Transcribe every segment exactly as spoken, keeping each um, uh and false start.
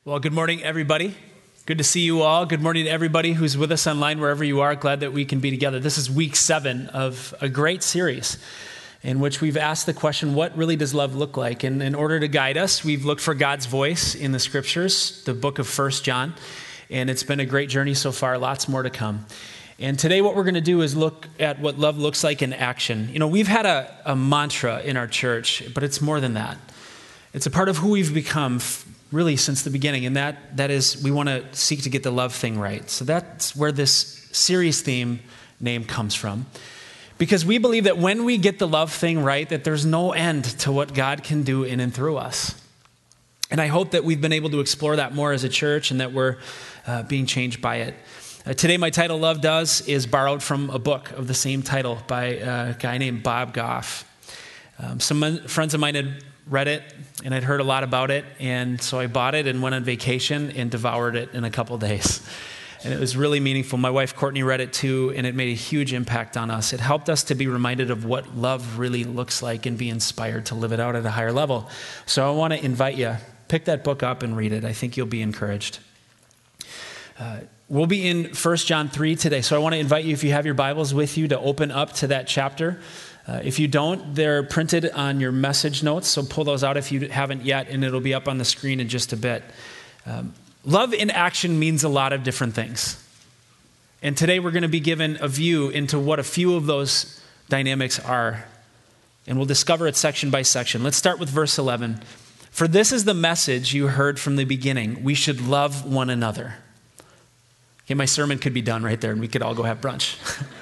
Well, good morning, everybody. Good to see you all. Good morning to everybody who's with us online, wherever you are. Glad that we can be together. This is week seven of a great series in which we've asked the question, what really does love look like? And in order to guide us, we've looked for God's voice in the scriptures, the book of First John. And it's been a great journey so far, lots more to come. And today what we're going to do is look at what love looks like in action. You know, we've had a, a mantra in our church, but it's more than that. It's a part of who we've become really since the beginning, and that that is we want to seek to get the love thing right. So that's where this series theme name comes from. Because we believe that when we get the love thing right, that there's no end to what God can do in and through us. And I hope that we've been able to explore that more as a church and that we're uh, being changed by it. Uh, today, my title, Love Does, is borrowed from a book of the same title by a guy named Bob Goff. Um, some friends of mine had read it, and I'd heard a lot about it, and so I bought it and went on vacation and devoured it in a couple days. And it was really meaningful. My wife, Courtney, read it too, and it made a huge impact on us. It helped us to be reminded of what love really looks like and be inspired to live it out at a higher level. So I want to invite you, pick that book up and read it. I think you'll be encouraged. Uh, we'll be in First John three today, so I want to invite you, if you have your Bibles with you, to open up to that chapter. Uh, if you don't, they're printed on your message notes, so pull those out if you haven't yet, and it'll be up on the screen in just a bit. Um, love in action means a lot of different things. And today we're going to be given a view into what a few of those dynamics are. And we'll discover it section by section. Let's start with verse eleven. For this is the message you heard from the beginning. We should love one another. Okay, my sermon could be done right there, and we could all go have brunch.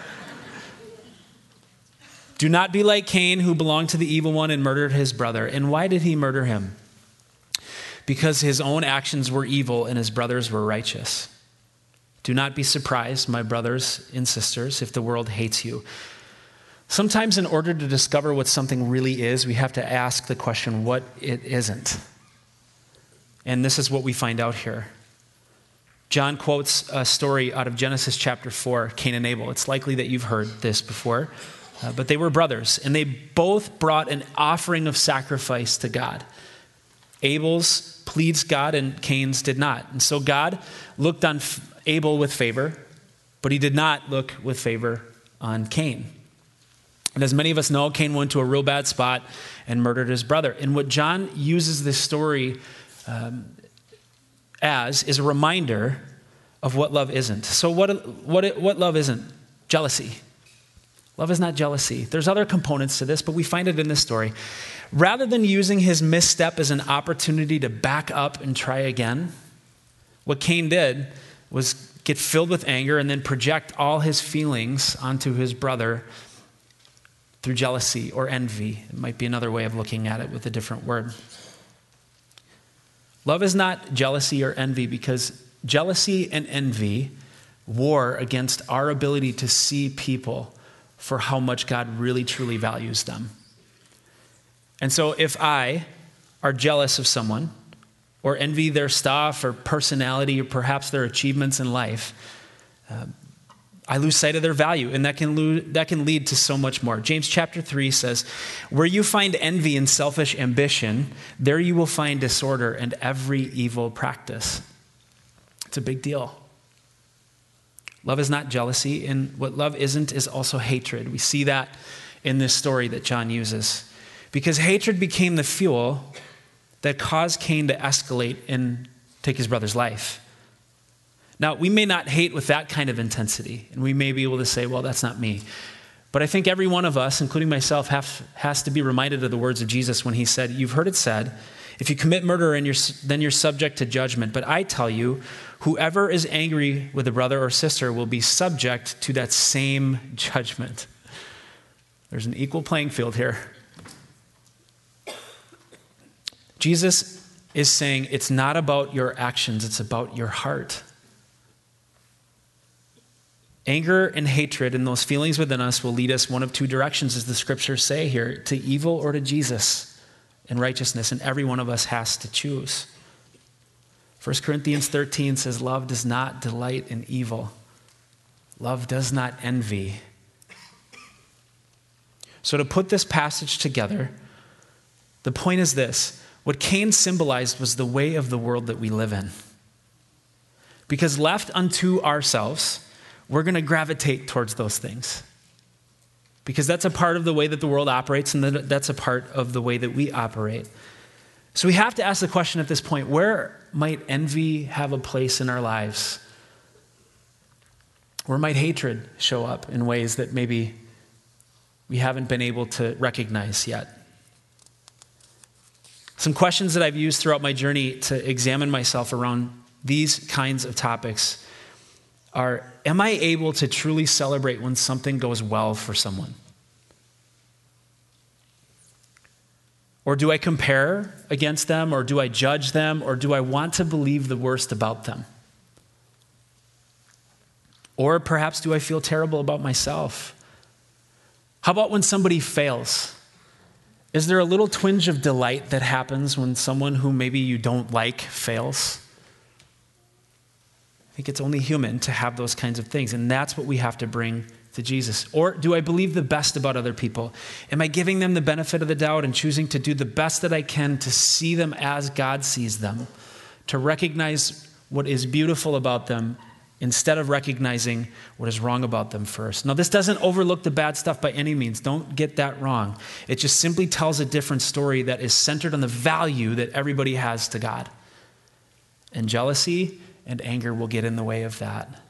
Do not be like Cain, who belonged to the evil one and murdered his brother. And why did he murder him? Because his own actions were evil and his brothers were righteous. Do not be surprised, my brothers and sisters, if the world hates you. Sometimes in order to discover what something really is, we have to ask the question, what it isn't. And this is what we find out here. John quotes a story out of Genesis chapter four, Cain and Abel. It's likely that you've heard this before. Uh, but they were brothers, and they both brought an offering of sacrifice to God. Abel's pleased God, and Cain's did not. And so God looked on Abel with favor, but he did not look with favor on Cain. And as many of us know, Cain went to a real bad spot and murdered his brother. And what John uses this story um, as is a reminder of what love isn't. So what, what, what love isn't? Jealousy. Love is not jealousy. There's other components to this, but we find it in this story. Rather than using his misstep as an opportunity to back up and try again, what Cain did was get filled with anger and then project all his feelings onto his brother through jealousy or envy. It might be another way of looking at it with a different word. Love is not jealousy or envy, because jealousy and envy war against our ability to see people for how much God really, truly values them. And so if I are jealous of someone or envy their stuff or personality or perhaps their achievements in life, uh, I lose sight of their value, and that can, lo- that can lead to so much more. James chapter three says, where you find envy and selfish ambition, there you will find disorder and every evil practice. It's a big deal. Love is not jealousy, and what love isn't is also hatred. We see that in this story that John uses. Because hatred became the fuel that caused Cain to escalate and take his brother's life. Now, we may not hate with that kind of intensity, and we may be able to say, well, that's not me. But I think every one of us, including myself, have, has to be reminded of the words of Jesus when he said, you've heard it said, if you commit murder, and you're, then you're subject to judgment. But I tell you, whoever is angry with a brother or sister will be subject to that same judgment. There's an equal playing field here. Jesus is saying it's not about your actions, it's about your heart. Anger and hatred and those feelings within us will lead us one of two directions, as the scriptures say here, to evil or to Jesus and righteousness, and every one of us has to choose. First Corinthians thirteen says, love does not delight in evil. Love does not envy. So to put this passage together, the point is this. What Cain symbolized was the way of the world that we live in. Because left unto ourselves, we're going to gravitate towards those things. Because that's a part of the way that the world operates, and that's a part of the way that we operate. So we have to ask the question at this point, where might envy have a place in our lives? Where might hatred show up in ways that maybe we haven't been able to recognize yet? Some questions that I've used throughout my journey to examine myself around these kinds of topics are, am I able to truly celebrate when something goes well for someone? Or do I compare against them, or do I judge them, or do I want to believe the worst about them? Or perhaps do I feel terrible about myself? How about when somebody fails? Is there a little twinge of delight that happens when someone who maybe you don't like fails? I think it's only human to have those kinds of things, and that's what we have to bring to Jesus. Or do I believe the best about other people? Am I giving them the benefit of the doubt and choosing to do the best that I can to see them as God sees them, to recognize what is beautiful about them instead of recognizing what is wrong about them first? Now, this doesn't overlook the bad stuff by any means. Don't get that wrong. It just simply tells a different story that is centered on the value that everybody has to God. And jealousy and anger will get in the way of that.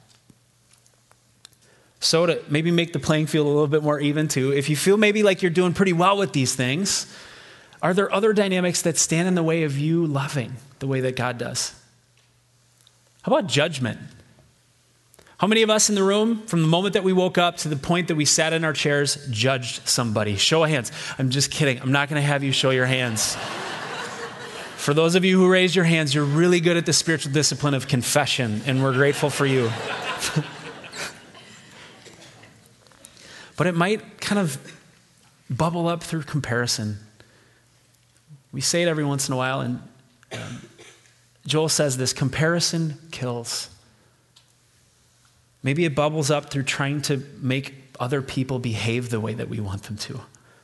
So to maybe make the playing field a little bit more even too, if you feel maybe like you're doing pretty well with these things, are there other dynamics that stand in the way of you loving the way that God does? How about judgment? How many of us in the room, from the moment that we woke up to the point that we sat in our chairs, judged somebody? Show of hands. I'm just kidding. I'm not going to have you show your hands. For those of you who raised your hands, you're really good at the spiritual discipline of confession, and we're grateful for you. But it might kind of bubble up through comparison. We say it every once in a while, and um, Joel says this, comparison kills. Maybe it bubbles up through trying to make other people behave the way that we want them to.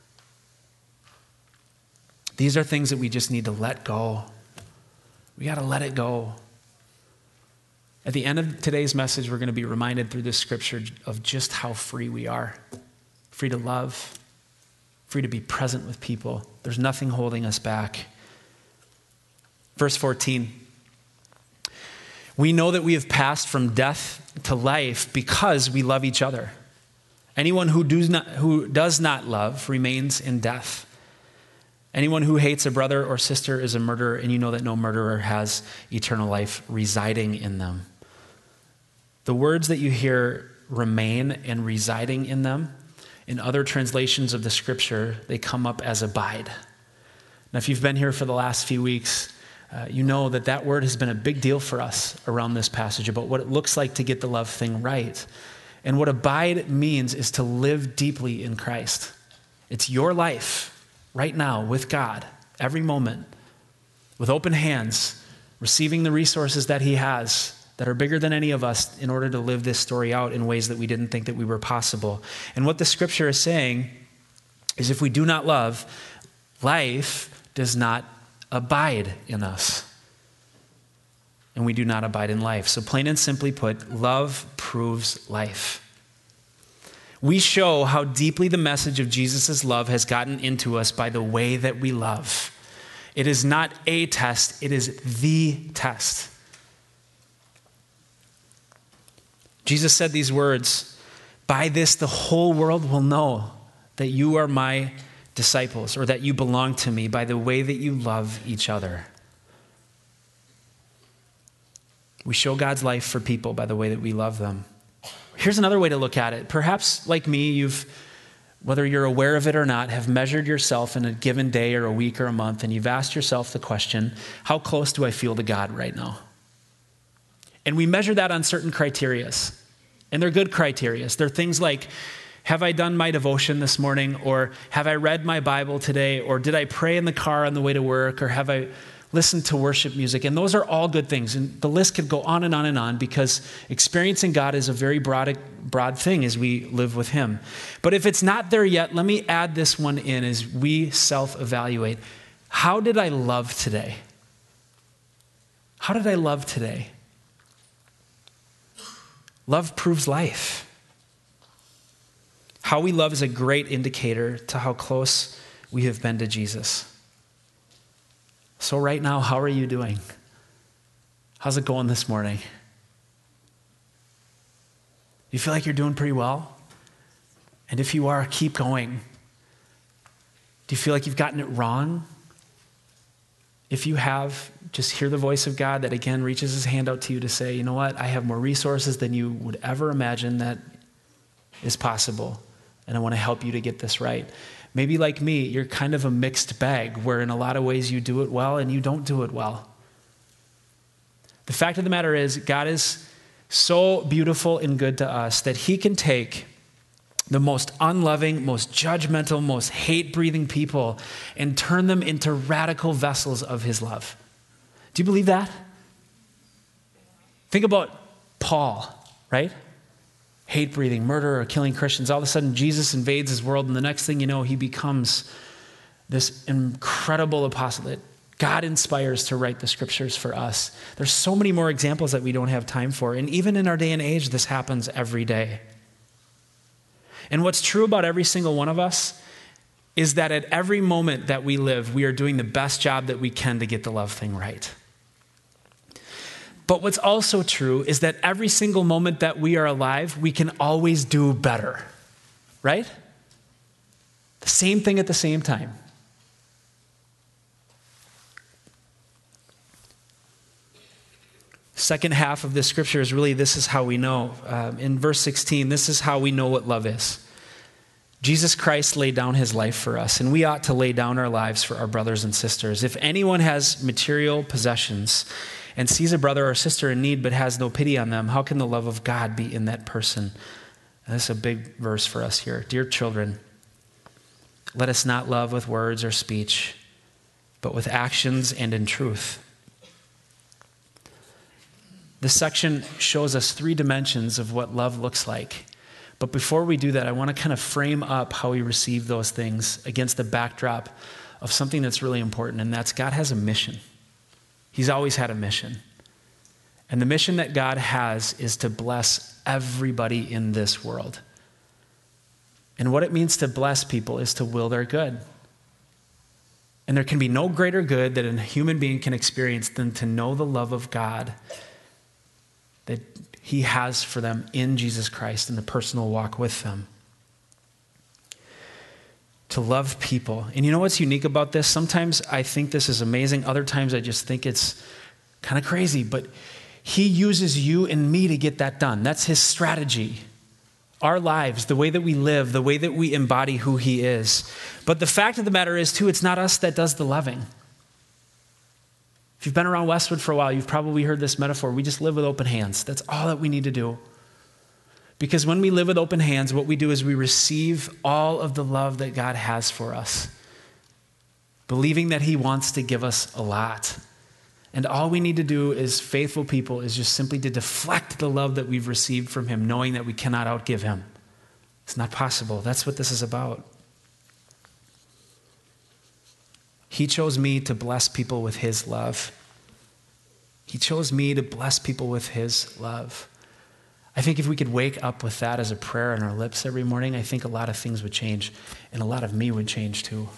These are things that we just need to let go. We got to let it go. At the end of today's message, we're going to be reminded through this scripture of just how free we are. Free to love, free to be present with people. There's nothing holding us back. Verse fourteen. We know that we have passed from death to life because we love each other. Anyone who does not, who does not love remains in death. Anyone who hates a brother or sister is a murderer, and you know that no murderer has eternal life residing in them. The words that you hear, remain and residing in them, in other translations of the scripture, they come up as abide. Now, if you've been here for the last few weeks, uh, you know that that word has been a big deal for us around this passage about what it looks like to get the love thing right. And what abide means is to live deeply in Christ. It's your life right now with God, every moment, with open hands, receiving the resources that he has that are bigger than any of us in order to live this story out in ways that we didn't think that we were possible. And what the scripture is saying is if we do not love, life does not abide in us. And we do not abide in life. So plain and simply put, love proves life. We show how deeply the message of Jesus' love has gotten into us by the way that we love. It is not a test, it is the test. Jesus said these words, by this the whole world will know that you are my disciples, or that you belong to me, by the way that you love each other. We show God's life for people by the way that we love them. Here's another way to look at it. Perhaps, like me, you've, whether you're aware of it or not, have measured yourself in a given day or a week or a month, and you've asked yourself the question, how close do I feel to God right now? And we measure that on certain criterias, and they're good criterias. They're things like, have I done my devotion this morning? Or have I read my Bible today? Or did I pray in the car on the way to work? Or have I listened to worship music? And those are all good things. And the list could go on and on and on because experiencing God is a very broad, broad thing as we live with him. But if it's not there yet, let me add this one in as we self-evaluate. How did I love today? How did I love today? Love proves life. How we love is a great indicator to how close we have been to Jesus. So right now, how are you doing? How's it going this morning? Do you feel like you're doing pretty well? And if you are, keep going. Do you feel like you've gotten it wrong? If you have, just hear the voice of God that again reaches his hand out to you to say, you know what, I have more resources than you would ever imagine that is possible. And I want to help you to get this right. Maybe like me, you're kind of a mixed bag where in a lot of ways you do it well and you don't do it well. The fact of the matter is, God is so beautiful and good to us that he can take the most unloving, most judgmental, most hate-breathing people and turn them into radical vessels of his love. Do you believe that? Think about Paul, right? Hate-breathing, murderer, killing Christians. All of a sudden, Jesus invades his world, and the next thing you know, he becomes this incredible apostle that God inspires to write the scriptures for us. There's so many more examples that we don't have time for, and even in our day and age, this happens every day. And what's true about every single one of us is that at every moment that we live, we are doing the best job that we can to get the love thing right. But what's also true is that every single moment that we are alive, we can always do better, right? The same thing at the same time. Second half of this scripture is really, this is how we know. Um, in verse sixteen, this is how we know what love is. Jesus Christ laid down his life for us, and we ought to lay down our lives for our brothers and sisters. If anyone has material possessions and sees a brother or sister in need but has no pity on them, how can the love of God be in that person? And this is a big verse for us here. Dear children, let us not love with words or speech, but with actions and in truth. This section shows us three dimensions of what love looks like. But before we do that, I want to kind of frame up how we receive those things against the backdrop of something that's really important, and that's God has a mission. He's always had a mission. And the mission that God has is to bless everybody in this world. And what it means to bless people is to will their good. And there can be no greater good that a human being can experience than to know the love of God that he has for them in Jesus Christ and the personal walk with them. To love people. And you know what's unique about this? Sometimes I think this is amazing. Other times I just think it's kind of crazy. But he uses you and me to get that done. That's his strategy. Our lives, the way that we live, the way that we embody who he is. But the fact of the matter is, too, it's not us that does the loving. If you've been around Westwood for a while, you've probably heard this metaphor. We just live with open hands. That's all that we need to do. Because when we live with open hands, what we do is we receive all of the love that God has for us, believing that he wants to give us a lot. And all we need to do as faithful people is just simply to deflect the love that we've received from him, knowing that we cannot outgive him. It's not possible. That's what this is about. He chose me to bless people with his love. He chose me to bless people with his love. I think if we could wake up with that as a prayer on our lips every morning, I think a lot of things would change, and a lot of me would change too.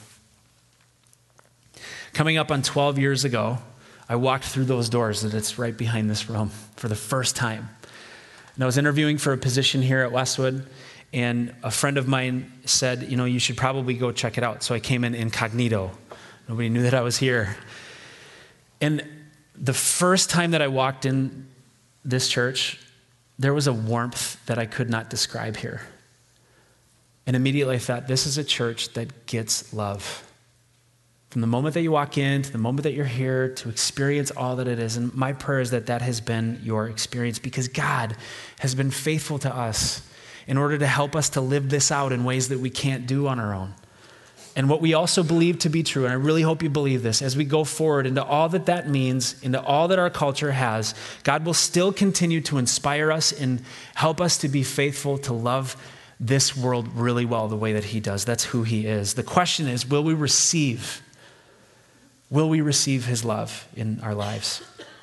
Coming up on twelve years ago, I walked through those doors that it's right behind this room for the first time. And I was interviewing for a position here at Westwood, and a friend of mine said, you know, you should probably go check it out. So I came in incognito. Nobody knew that I was here. And the first time that I walked in this church, there was a warmth that I could not describe here. And immediately I thought, this is a church that gets love. From the moment that you walk in to the moment that you're here to experience all that it is. And my prayer is that that has been your experience, because God has been faithful to us in order to help us to live this out in ways that we can't do on our own. And what we also believe to be true, and I really hope you believe this, as we go forward into all that that means, into all that our culture has, God will still continue to inspire us and help us to be faithful to love this world really well the way that he does. That's who he is. The question is, will we receive Will we receive his love in our lives?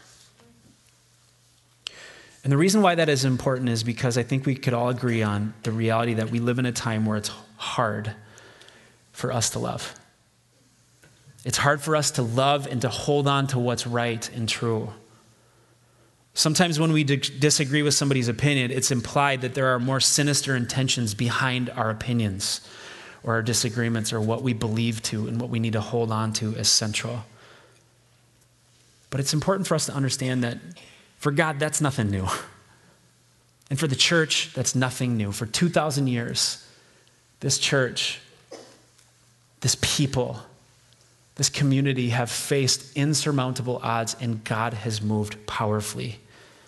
And the reason why that is important is because I think we could all agree on the reality that we live in a time where it's hard for us to love. It's hard for us to love and to hold on to what's right and true. Sometimes when we d- disagree with somebody's opinion, it's implied that there are more sinister intentions behind our opinions or our disagreements or what we believe to and what we need to hold on to as central. But it's important for us to understand that for God, that's nothing new. And for the church, that's nothing new. For two thousand years, this church, this people, this community have faced insurmountable odds, and God has moved powerfully.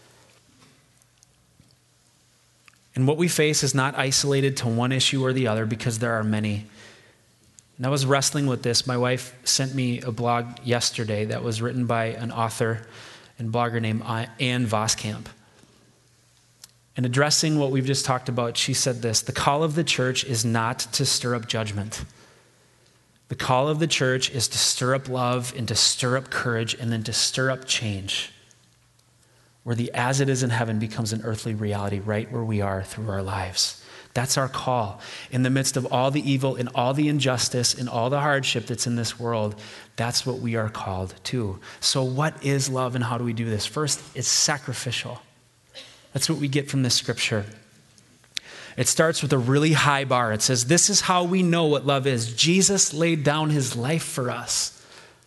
And what we face is not isolated to one issue or the other, because there are many. And I was wrestling with this. My wife sent me a blog yesterday that was written by an author and blogger named Ann Voskamp. And addressing what we've just talked about, she said this: the call of the church is not to stir up judgment. The call of the church is to stir up love and to stir up courage and then to stir up change, where the as it is in heaven becomes an earthly reality right where we are through our lives. That's our call. In the midst of all the evil and all the injustice and all the hardship that's in this world, that's what we are called to. So what is love and how do we do this? First, it's sacrificial. That's what we get from this scripture. It starts with a really high bar. It says, this is how we know what love is. Jesus laid down his life for us.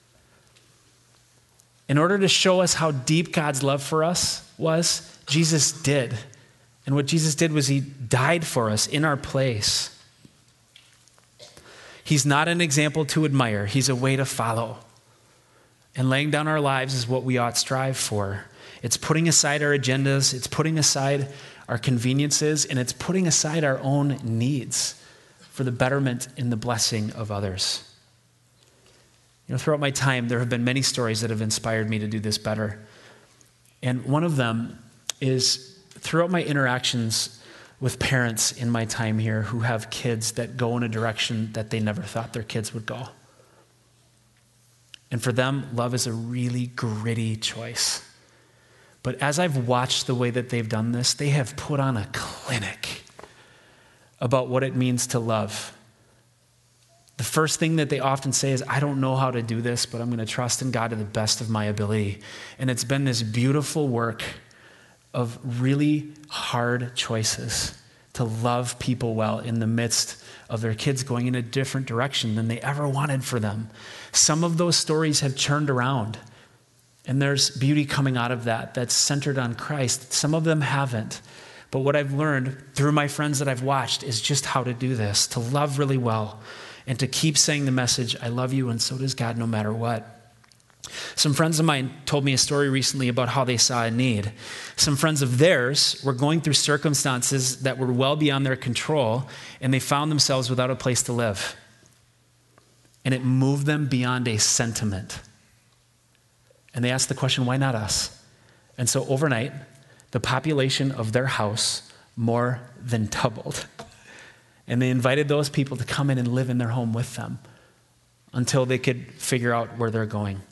In order to show us how deep God's love for us was, Jesus did. And what Jesus did was he died for us in our place. He's not an example to admire. He's a way to follow. And laying down our lives is what we ought strive for. It's putting aside our agendas. It's putting aside our conveniences. And it's putting aside our own needs for the betterment and the blessing of others. You know, throughout my time, there have been many stories that have inspired me to do this better. And one of them is throughout my interactions with parents in my time here who have kids that go in a direction that they never thought their kids would go. And for them, love is a really gritty choice. But as I've watched the way that they've done this, they have put on a clinic about what it means to love. The first thing that they often say is, I don't know how to do this, but I'm going to trust in God to the best of my ability. And it's been this beautiful work of really hard choices to love people well in the midst of their kids going in a different direction than they ever wanted for them. Some of those stories have turned around, and there's beauty coming out of that that's centered on Christ. Some of them haven't. But what I've learned through my friends that I've watched is just how to do this, to love really well, and to keep saying the message, I love you, and so does God, no matter what. Some friends of mine told me a story recently about how they saw a need. Some friends of theirs were going through circumstances that were well beyond their control, and they found themselves without a place to live. And it moved them beyond a sentiment. And they asked the question, why not us? And so overnight, the population of their house more than doubled. And they invited those people to come in and live in their home with them until they could figure out where they're going.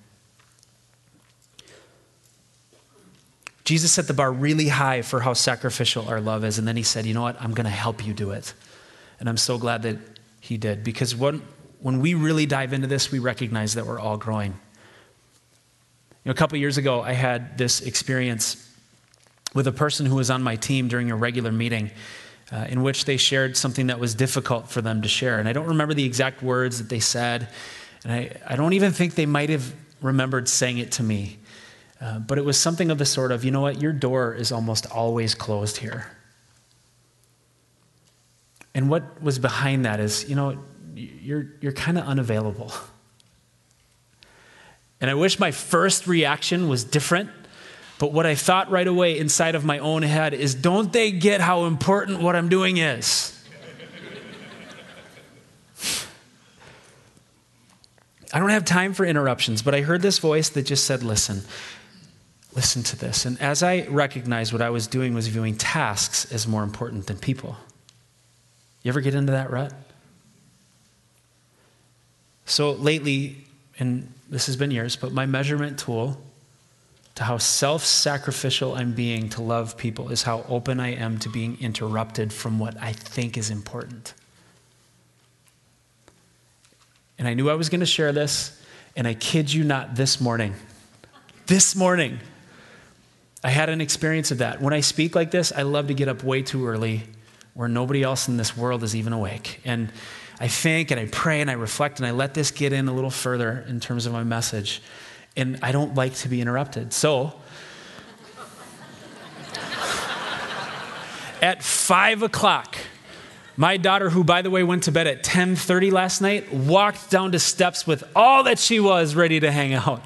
Jesus set the bar really high for how sacrificial our love is. And then he said, you know what? I'm going to help you do it. And I'm so glad that he did. Because when, when we really dive into this, we recognize that we're all growing. You know, a couple of years ago, I had this experience with a person who was on my team during a regular meeting uh, in which they shared something that was difficult for them to share. And I don't remember the exact words that they said. And I, I don't even think they might have remembered saying it to me. Uh, but it was something of the sort of, you know what, your door is almost always closed here. And what was behind that is, you know, you're you're kind of unavailable. And I wish my first reaction was different, but what I thought right away inside of my own head is, don't they get how important what I'm doing is? I don't have time for interruptions, but I heard this voice that just said, listen, listen to this. And as I recognized what I was doing was viewing tasks as more important than people. You ever get into that rut? So lately, and this has been years, but my measurement tool to how self-sacrificial I'm being to love people is how open I am to being interrupted from what I think is important. And I knew I was going to share this, and I kid you not, this morning, this morning, I had an experience of that. When I speak like this, I love to get up way too early where nobody else in this world is even awake. And I think and I pray and I reflect and I let this get in a little further in terms of my message. And I don't like to be interrupted. So, at five o'clock, my daughter, who, by the way, went to bed at ten thirty last night, walked down the steps with all that she was ready to hang out.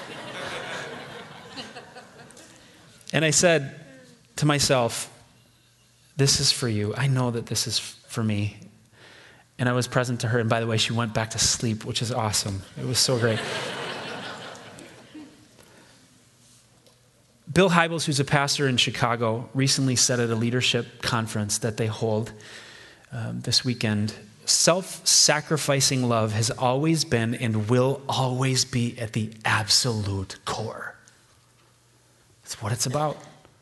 And I said to myself, this is for you. I know that this is for me. And I was present to her. And by the way, she went back to sleep, which is awesome. It was so great. Bill Hybels, who's a pastor in Chicago, recently said at a leadership conference that they hold um, this weekend, self-sacrificing love has always been and will always be at the absolute core. That's what it's about.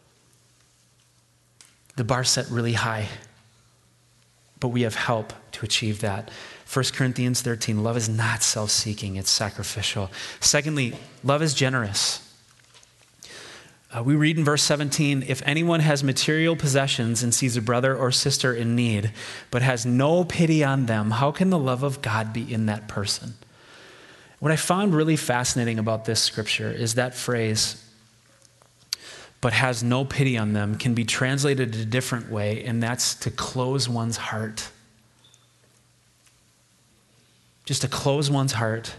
The bar's set really high, but we have help to achieve that. First Corinthians thirteen, love is not self-seeking, it's sacrificial. Secondly, love is generous. Uh, we read in verse seventeen, if anyone has material possessions and sees a brother or sister in need, but has no pity on them, how can the love of God be in that person? What I found really fascinating about this scripture is that phrase, but has no pity on them, can be translated a different way, and that's to close one's heart. Just to close one's heart.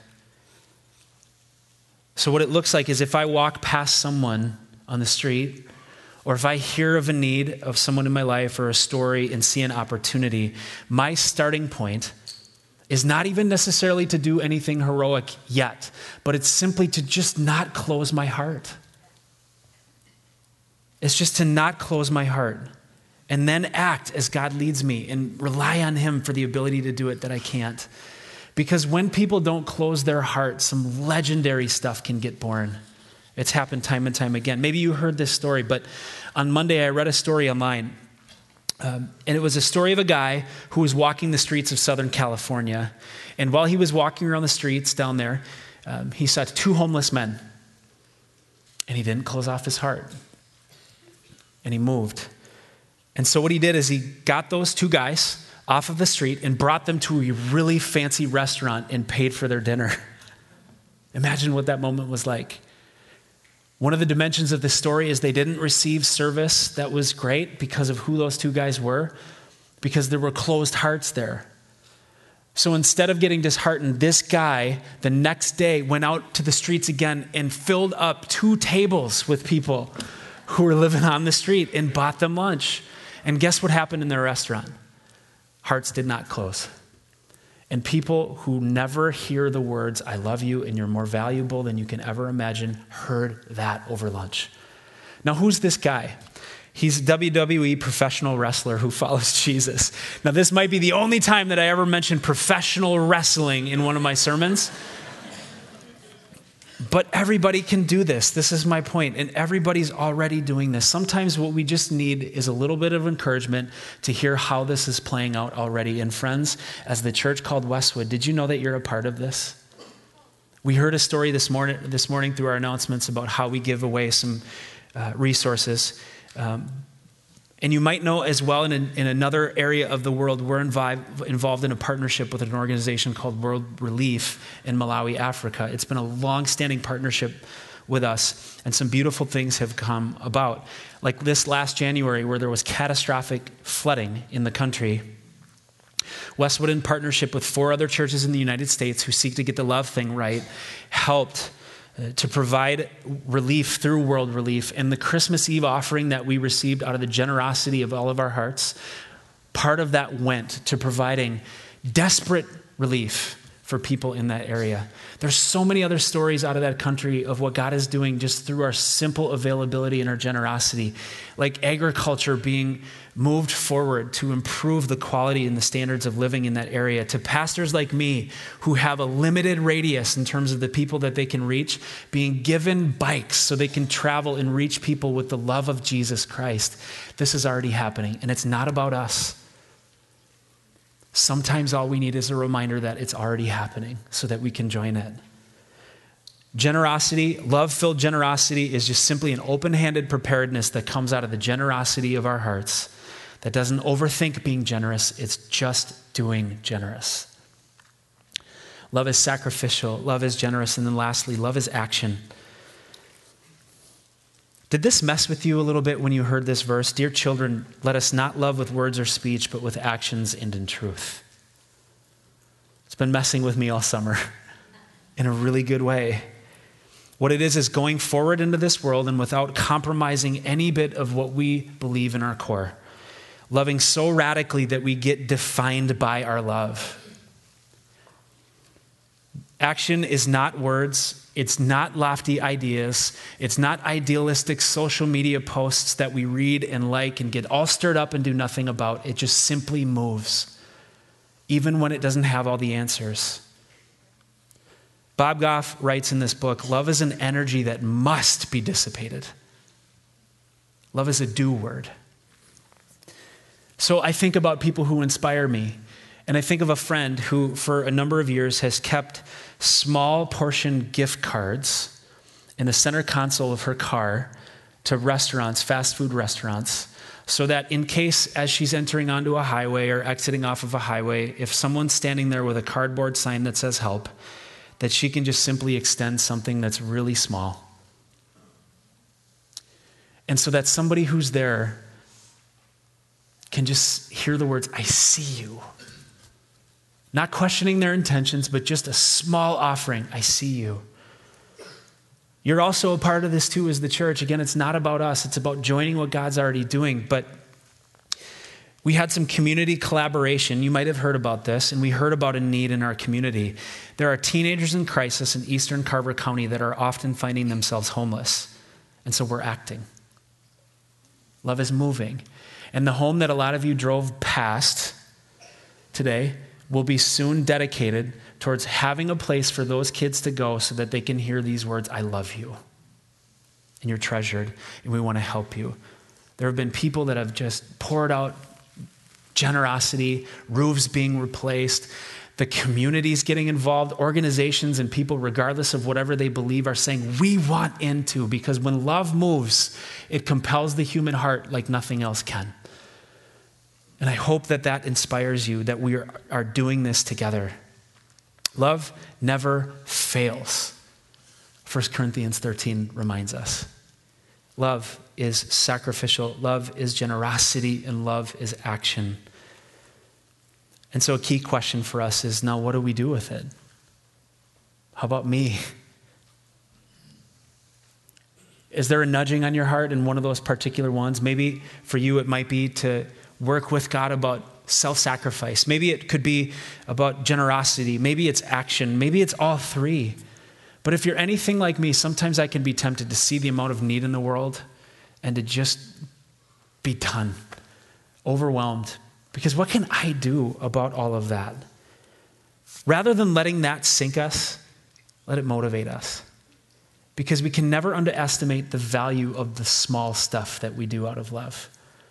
So what it looks like is if I walk past someone on the street, or if I hear of a need of someone in my life or a story and see an opportunity, my starting point is not even necessarily to do anything heroic yet, but it's simply to just not close my heart. It's just to not close my heart and then act as God leads me and rely on him for the ability to do it that I can't. Because when people don't close their heart, some legendary stuff can get born. It's happened time and time again. Maybe you heard this story, but on Monday I read a story online. Um, and it was a story of a guy who was walking the streets of Southern California. And while he was walking around the streets down there, um, he saw two homeless men. And he didn't close off his heart. And he moved. And so what he did is he got those two guys off of the street and brought them to a really fancy restaurant and paid for their dinner. Imagine what that moment was like. One of the dimensions of this story is they didn't receive service that was great because of who those two guys were, because there were closed hearts there. So instead of getting disheartened, this guy the next day went out to the streets again and filled up two tables with people who were living on the street and bought them lunch. And guess what happened in their restaurant? Hearts did not close. And people who never hear the words, I love you and you're more valuable than you can ever imagine, heard that over lunch. Now, who's this guy? He's a W W E professional wrestler who follows Jesus. Now, this might be the only time that I ever mention professional wrestling in one of my sermons. But everybody can do this. This is my point. And everybody's already doing this. Sometimes what we just need is a little bit of encouragement to hear how this is playing out already. And friends, as the church called Westwood, did you know that you're a part of this? We heard a story this morning, this morning through our announcements about how we give away some uh, resources. Um, And you might know as well, in, a, in another area of the world, we're involved, involved in a partnership with an organization called World Relief in Malawi, Africa. It's been a long-standing partnership with us, and some beautiful things have come about. Like this last January, where there was catastrophic flooding in the country. Westwood, in partnership with four other churches in the United States who seek to get the love thing right, helped to provide relief through World Relief. And the Christmas Eve offering that we received out of the generosity of all of our hearts, part of that went to providing desperate relief for people in that area. There's so many other stories out of that country of what God is doing just through our simple availability and our generosity, like agriculture being moved forward to improve the quality and the standards of living in that area, to pastors like me who have a limited radius in terms of the people that they can reach, being given bikes so they can travel and reach people with the love of Jesus Christ. This is already happening, and it's not about us. Sometimes all we need is a reminder that it's already happening so that we can join it. Generosity, love-filled generosity, is just simply an open-handed preparedness that comes out of the generosity of our hearts, that doesn't overthink being generous. It's just doing generous. Love is sacrificial. Love is generous. And then lastly, love is action. Did this mess with you a little bit when you heard this verse? Dear children, let us not love with words or speech, but with actions and in truth. It's been messing with me all summer in a really good way. What it is is going forward into this world and without compromising any bit of what we believe in our core. Loving so radically that we get defined by our love. Action is not words. It's not lofty ideas. It's not idealistic social media posts that we read and like and get all stirred up and do nothing about. It just simply moves, even when it doesn't have all the answers. Bob Goff writes in this book, love is an energy that must be dissipated. Love is a do word. So I think about people who inspire me. And I think of a friend who, for a number of years, has kept small portion gift cards in the center console of her car to restaurants, fast food restaurants, so that in case, as she's entering onto a highway or exiting off of a highway, if someone's standing there with a cardboard sign that says help, that she can just simply extend something that's really small. And so that somebody who's there can just hear the words, I see you. Not questioning their intentions, but just a small offering. I see you. You're also a part of this too as the church. Again, it's not about us. It's about joining what God's already doing. But we had some community collaboration. You might have heard about this, and we heard about a need in our community. There are teenagers in crisis in eastern Carver County that are often finding themselves homeless. And so we're acting. Love is moving. And the home that a lot of you drove past today will be soon dedicated towards having a place for those kids to go so that they can hear these words, I love you, and you're treasured, and we want to help you. There have been people that have just poured out generosity, roofs being replaced, the community's getting involved, organizations and people, regardless of whatever they believe, are saying, we want into, because when love moves, it compels the human heart like nothing else can. And I hope that that inspires you, that we are, are doing this together. Love never fails. First Corinthians thirteen reminds us. Love is sacrificial, love is generosity, and love is action. And so a key question for us is, now what do we do with it? How about me? Is there a nudging on your heart in one of those particular ones? Maybe for you it might be to work with God about self-sacrifice. Maybe it could be about generosity. Maybe it's action. Maybe it's all three. But if you're anything like me, sometimes I can be tempted to see the amount of need in the world and to just be done, overwhelmed. Because what can I do about all of that? Rather than letting that sink us, let it motivate us. Because we can never underestimate the value of the small stuff that we do out of love.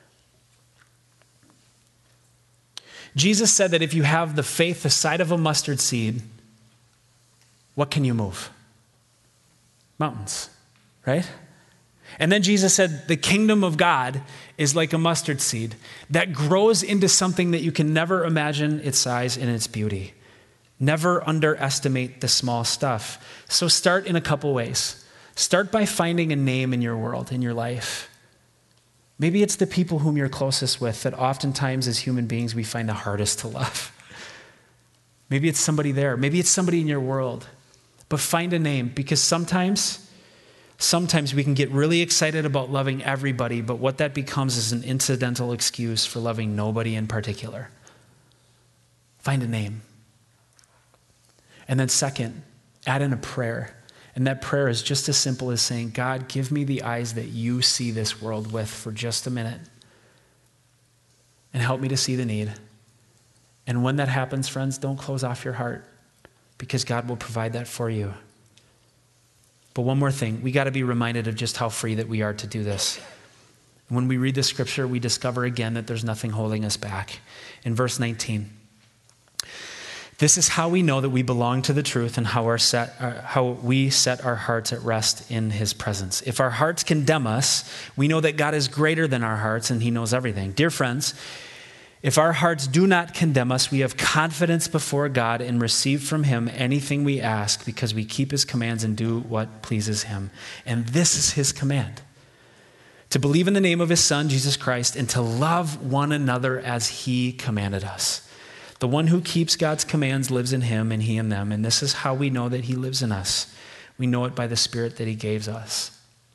Jesus said that if you have the faith the size of a mustard seed, what can you move? Mountains, right? And then Jesus said the kingdom of God is like a mustard seed that grows into something that you can never imagine its size and its beauty. Never underestimate the small stuff. So start in a couple ways. Start by finding a name in your world, in your life. Maybe it's the people whom you're closest with that oftentimes as human beings we find the hardest to love. Maybe it's somebody there. Maybe it's somebody in your world. But find a name, because sometimes, sometimes we can get really excited about loving everybody, but what that becomes is an incidental excuse for loving nobody in particular. Find a name. And then second, add in a prayer. And that prayer is just as simple as saying, God, give me the eyes that you see this world with for just a minute. And help me to see the need. And when that happens, friends, don't close off your heart, because God will provide that for you. But one more thing, we got to be reminded of just how free that we are to do this. When we read the scripture, we discover again that there's nothing holding us back. In verse nineteen, this is how we know that we belong to the truth and how, our set, uh, how we set our hearts at rest in his presence. If our hearts condemn us, we know that God is greater than our hearts and he knows everything. Dear friends, if our hearts do not condemn us, we have confidence before God and receive from him anything we ask, because we keep his commands and do what pleases him. And this is his command: to believe in the name of his Son, Jesus Christ, and to love one another as he commanded us. The one who keeps God's commands lives in him and he in them. And this is how we know that he lives in us. We know it by the Spirit that he gives us.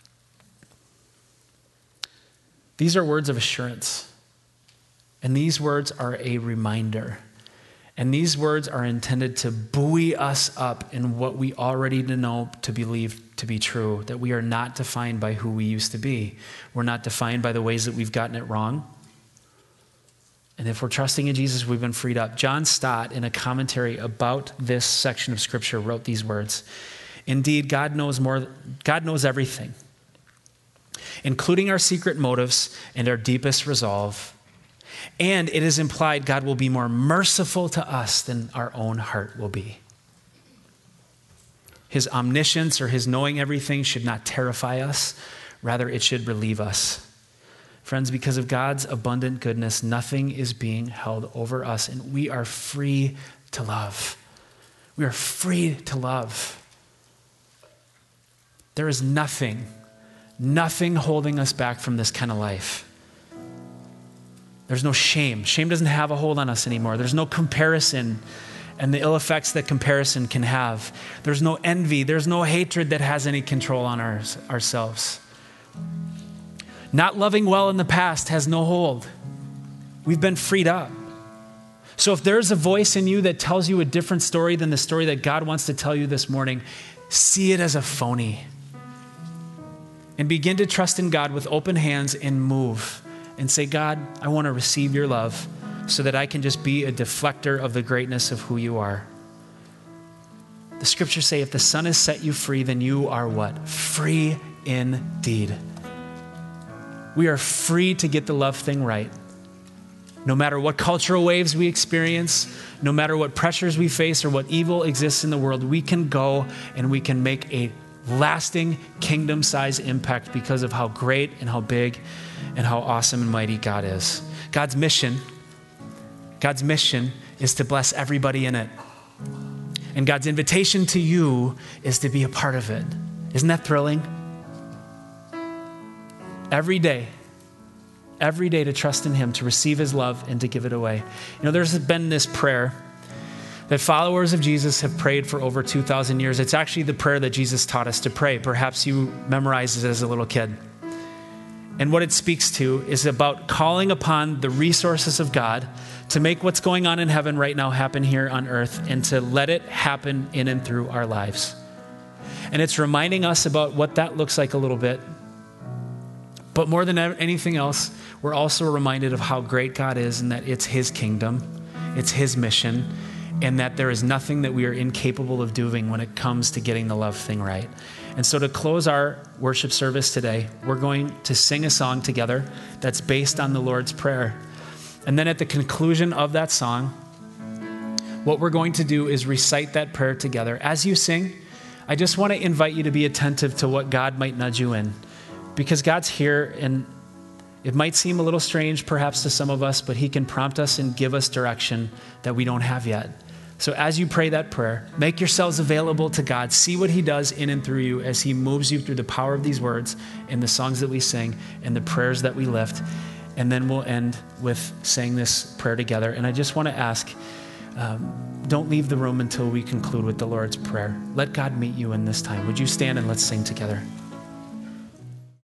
These are words of assurance. And these words are a reminder. And these words are intended to buoy us up in what we already know to believe to be true, that we are not defined by who we used to be. We're not defined by the ways that we've gotten it wrong. And if we're trusting in Jesus, we've been freed up. John Stott, in a commentary about this section of Scripture, wrote these words: indeed, God knows more. God knows everything, including our secret motives and our deepest resolve. And it is implied God will be more merciful to us than our own heart will be. His omniscience or his knowing everything should not terrify us. Rather, it should relieve us. Friends, because of God's abundant goodness, nothing is being held over us, and we are free to love. We are free to love. There is nothing, nothing holding us back from this kind of life. There's no shame. Shame doesn't have a hold on us anymore. There's no comparison and the ill effects that comparison can have. There's no envy. There's no hatred that has any control on our, ourselves. Not loving well in the past has no hold. We've been freed up. So if there's a voice in you that tells you a different story than the story that God wants to tell you this morning, see it as a phony. And begin to trust in God with open hands and move. And say, God, I want to receive your love so that I can just be a deflector of the greatness of who you are. The scriptures say, if the Son has set you free, then you are what? Free indeed. We are free to get the love thing right. No matter what cultural waves we experience, no matter what pressures we face or what evil exists in the world, we can go and we can make a lasting kingdom-sized impact because of how great and how big and how awesome and mighty God is. God's mission, God's mission is to bless everybody in it. And God's invitation to you is to be a part of it. Isn't that thrilling? Every day, every day to trust in him, to receive his love and to give it away. You know, there's been this prayer that followers of Jesus have prayed for over two thousand years. It's actually the prayer that Jesus taught us to pray. Perhaps you memorized it as a little kid. And what it speaks to is about calling upon the resources of God to make what's going on in heaven right now happen here on earth and to let it happen in and through our lives. And it's reminding us about what that looks like a little bit. But more than anything else, we're also reminded of how great God is and that it's his kingdom, it's his mission, and that there is nothing that we are incapable of doing when it comes to getting the love thing right. And so to close our worship service today, we're going to sing a song together that's based on the Lord's Prayer. And then at the conclusion of that song, what we're going to do is recite that prayer together. As you sing, I just want to invite you to be attentive to what God might nudge you in. Because God's here, and it might seem a little strange perhaps to some of us, but he can prompt us and give us direction that we don't have yet. So as you pray that prayer, make yourselves available to God. See what he does in and through you as he moves you through the power of these words and the songs that we sing and the prayers that we lift. And then we'll end with saying this prayer together. And I just want to ask, um, don't leave the room until we conclude with the Lord's Prayer. Let God meet you in this time. Would you stand and let's sing together?